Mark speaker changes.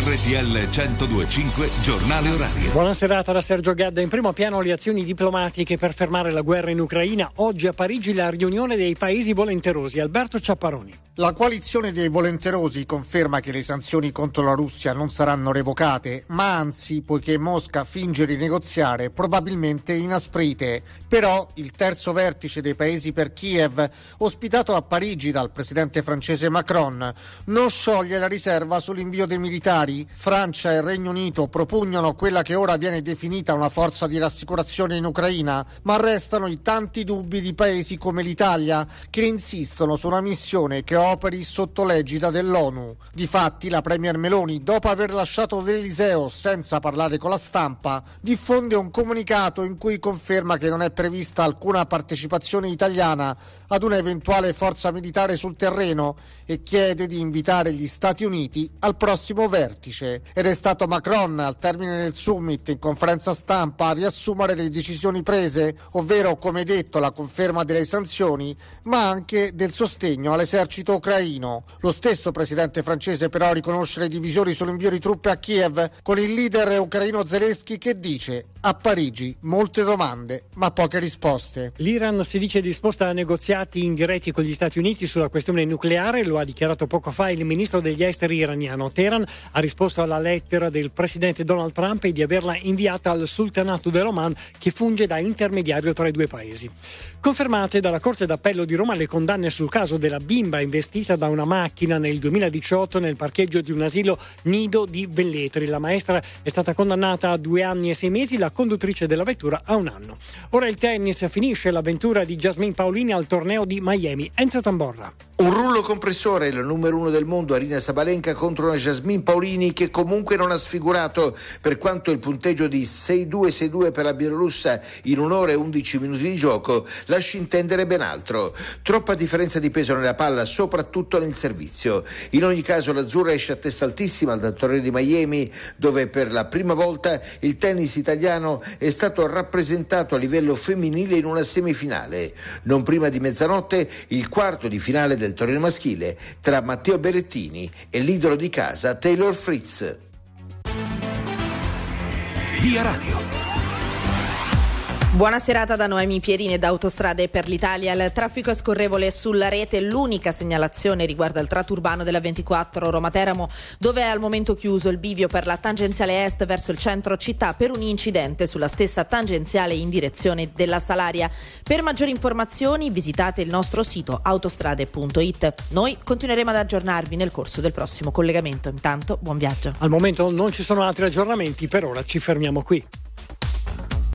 Speaker 1: RTL 102.5 Giornale Orario.
Speaker 2: Buona serata da Sergio Gadda. In primo piano le azioni diplomatiche per fermare la guerra in Ucraina. Oggi a Parigi la riunione dei paesi volenterosi. Alberto Ciapparoni.
Speaker 3: La coalizione dei volenterosi conferma che le sanzioni contro la Russia non saranno revocate, ma anzi, poiché Mosca finge di negoziare, probabilmente inasprite. Però il terzo vertice dei paesi per Kiev, ospitato a Parigi dal presidente francese Macron, non scioglie la riserva sull'invio dei militari. Francia e Regno Unito propugnano quella che ora viene definita una forza di rassicurazione in Ucraina, ma restano i tanti dubbi di paesi come l'Italia, che insistono su una missione che operi sotto l'egida dell'ONU. Difatti la premier Meloni, dopo aver lasciato l'Eliseo senza parlare con la stampa, diffonde un comunicato in cui conferma che non è prevista alcuna partecipazione italiana ad una eventuale forza militare sul terreno e chiede di invitare gli Stati Uniti al prossimo vertice. Ed è stato Macron, al termine del summit, in conferenza stampa a riassumere le decisioni prese, ovvero, come detto, la conferma delle sanzioni, ma anche del sostegno all'esercito ucraino. Lo stesso presidente francese però riconosce le divisioni sull'invio di truppe a Kiev, con il leader ucraino Zelensky che dice: a Parigi molte domande ma poche risposte.
Speaker 2: L'Iran si dice disposta a negoziati indiretti con gli Stati Uniti sulla questione nucleare, lo ha dichiarato poco fa il ministro degli esteri iraniano. Teheran ha risposto alla lettera del presidente Donald Trump e di averla inviata al Sultanato dell'Oman, che funge da intermediario tra i due paesi. Confermate dalla Corte d'Appello di Roma le condanne sul caso della bimba investita da una macchina nel 2018 nel parcheggio di un asilo nido di Velletri. La maestra è stata condannata a 2 anni e 6 mesi, la conduttrice della vettura a 1 anno. Ora il tennis, finisce l'avventura di Jasmine Paolini al torneo di Miami. Enzo Tamborra.
Speaker 4: Un rullo compressore, il numero 1 del mondo Aryna Sabalenka contro una Jasmine Paolini che comunque non ha sfigurato, per quanto il punteggio di 6-2 per la bielorussa in 1 ora e 11 minuti di gioco lasci intendere ben altro. Troppa differenza di peso nella palla, soprattutto nel servizio. In ogni caso l'azzurra esce a testa altissima dal torneo di Miami, dove per la prima volta il tennis italiano è stato rappresentato a livello femminile in una semifinale. Non prima di mezzanotte il quarto di finale del torneo maschile tra Matteo Berrettini e l'idolo di casa Taylor Fritz.
Speaker 1: Via Radio.
Speaker 5: Buona serata da Noemi Pierini e da Autostrade per l'Italia. Il traffico è scorrevole sulla rete. L'unica segnalazione riguarda il tratto urbano della 24 Roma-Teramo, dove è al momento chiuso il bivio per la tangenziale est verso il centro città per un incidente sulla stessa tangenziale in direzione della Salaria. Per maggiori informazioni visitate il nostro sito autostrade.it. Noi continueremo ad aggiornarvi nel corso del prossimo collegamento. Intanto buon viaggio.
Speaker 2: Al momento non ci sono altri aggiornamenti, per ora ci fermiamo qui.